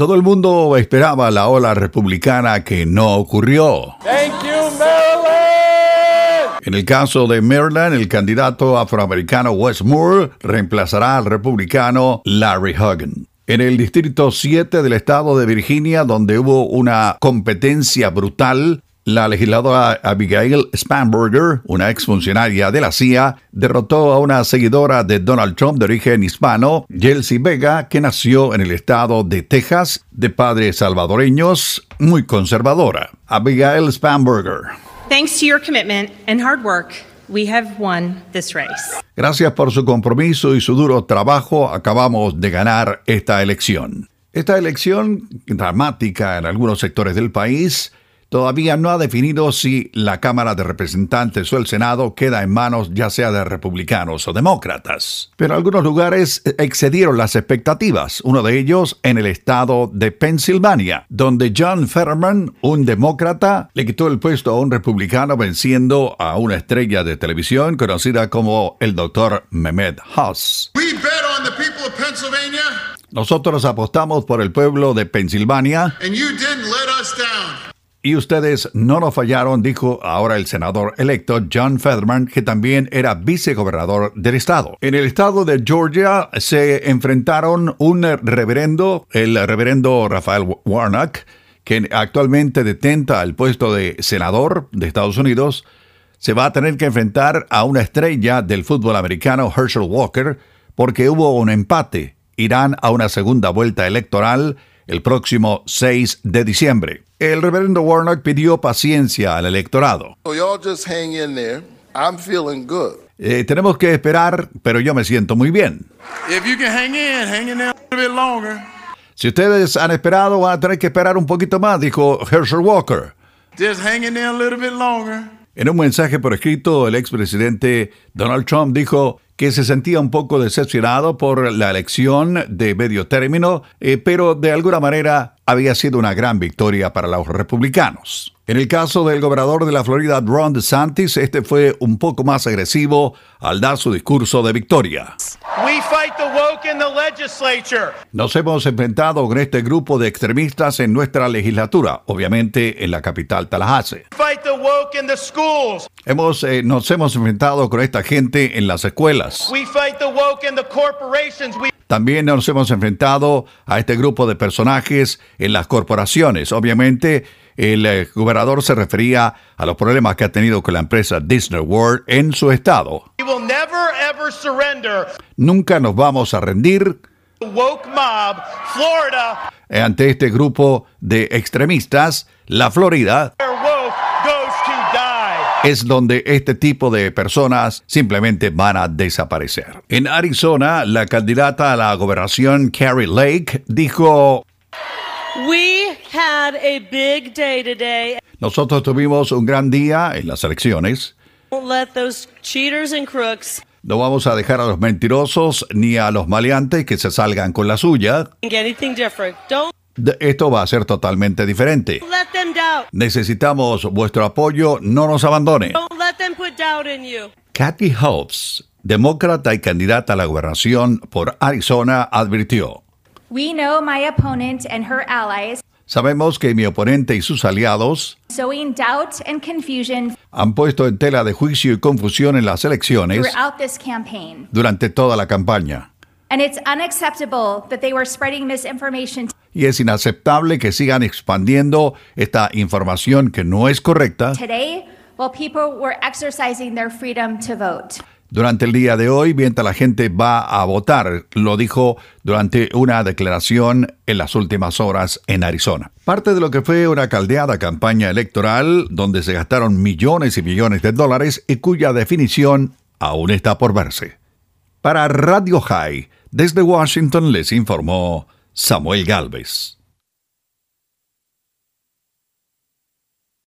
Todo el mundo esperaba la ola republicana que no ocurrió. Thank you, Maryland. En el caso de Maryland, el candidato afroamericano Wes Moore reemplazará al republicano Larry Hogan. En el Distrito 7 del estado de Virginia, donde hubo una competencia brutal, la legisladora Abigail Spanberger, una exfuncionaria de la CIA, derrotó a una seguidora de Donald Trump de origen hispano, Yelsey Vega, que nació en el estado de Texas, de padres salvadoreños, muy conservadora. Abigail Spanberger. Thanks to your commitment and hard work, we have won this race. Gracias por su compromiso y su duro trabajo, acabamos de ganar esta elección. Esta elección, dramática en algunos sectores del país, todavía no ha definido si la Cámara de Representantes o el Senado queda en manos ya sea de republicanos o demócratas. Pero algunos lugares excedieron las expectativas, uno de ellos en el estado de Pensilvania, donde John Fetterman, un demócrata, le quitó el puesto a un republicano venciendo a una estrella de televisión conocida como el Dr. Mehmet Oz. We bet on the people of Pennsylvania. Nosotros apostamos por el pueblo de Pensilvania. And you didn't let us down. Y ustedes no nos fallaron, dijo ahora el senador electo John Fetterman, que también era vicegobernador del estado. En el estado de Georgia se enfrentaron el reverendo Raphael Warnock, que actualmente detenta el puesto de senador de Estados Unidos. Se va a tener que enfrentar a una estrella del fútbol americano, Herschel Walker, porque hubo un empate. Irán a una segunda vuelta electoral el próximo 6 de diciembre. El reverendo Warnock pidió paciencia al electorado. So y'all just hang in there. I'm feeling good. Tenemos que esperar, pero yo me siento muy bien. If you can hang in there a little bit longer. Si ustedes han esperado, van a tener que esperar un poquito más, dijo Herschel Walker. Just hang in there a little bit longer. En un mensaje por escrito, el expresidente Donald Trump dijo que se sentía un poco decepcionado por la elección de medio término, pero de alguna manera había sido una gran victoria para los republicanos. En el caso del gobernador de la Florida, Ron DeSantis, este fue un poco más agresivo al dar su discurso de victoria. We fight the woke in the legislature. Nos hemos enfrentado con este grupo de extremistas en nuestra legislatura, obviamente en la capital Tallahassee. Fight the woke in the schools. Nos hemos enfrentado con esta gente en las escuelas. We fight the woke in the corporations. También nos hemos enfrentado a este grupo de personajes en las corporaciones. Obviamente, el gobernador se refería a los problemas que ha tenido con la empresa Disney World en su estado. We will never ever surrender. Nunca nos vamos a rendir. The woke mob, Florida. Ante este grupo de extremistas, la Florida Where woke goes to die. es donde este tipo de personas simplemente van a desaparecer. En Arizona, la candidata a la gobernación, Kari Lake, dijo: We had a big day today. Nosotros tuvimos un gran día en las elecciones. Don't let those cheaters and crooks No vamos a dejar a los mentirosos ni a los maleantes que se salgan con la suya. think anything different. Don't Esto va a ser totalmente diferente. let them doubt. Necesitamos vuestro apoyo, no nos abandone. Don't let them put doubt in you. Kathy Hobbs, demócrata y candidata a la gobernación por Arizona, advirtió: We know my opponent and her allies Sabemos que mi oponente y sus aliados sowing doubt and confusion han puesto en tela de juicio y confusión en las elecciones throughout this campaign. durante toda la campaña. And it's unacceptable that they were spreading misinformation Y es inaceptable que sigan expandiendo esta información que no es correcta today while people were exercising their freedom to vote. durante el día de hoy, mientras la gente va a votar, lo dijo durante una declaración en las últimas horas en Arizona. Parte de lo que fue una caldeada campaña electoral donde se gastaron millones y millones de dólares y cuya definición aún está por verse. Para Radio High, desde Washington les informó Samuel Gálvez.